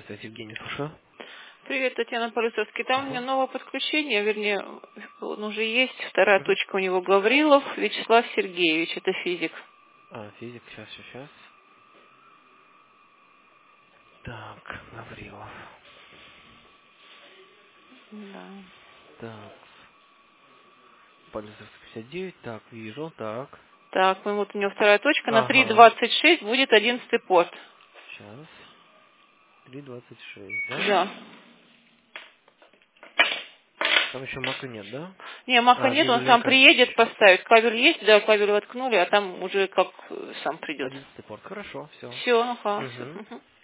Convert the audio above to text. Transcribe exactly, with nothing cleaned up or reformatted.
Здравствуйте, Евгений, слушаю. Привет, Татьяна Полюсовский. Там у меня Ага. новое подключение, вернее, он уже есть. Вторая Мгм. точка у него Гаврилов Вячеслав Сергеевич, это физик. А, физик, сейчас, сейчас, сейчас. Так, Гаврилов. Да. Так, Полюсовский пятьдесят девять, так, вижу, так. Так, ну вот у него вторая точка, на три Ага, двадцать шесть будет одиннадцатый порт. сейчас. три двадцать шесть, да? Да. Там еще мака нет, да? Не, мака А, нет, вижу, он сам линейка приедет еще. поставить. Кабель есть, да, кабель воткнули, а там уже как э, сам придет. одиннадцатый порт, хорошо, все. Все, ага, Угу. все.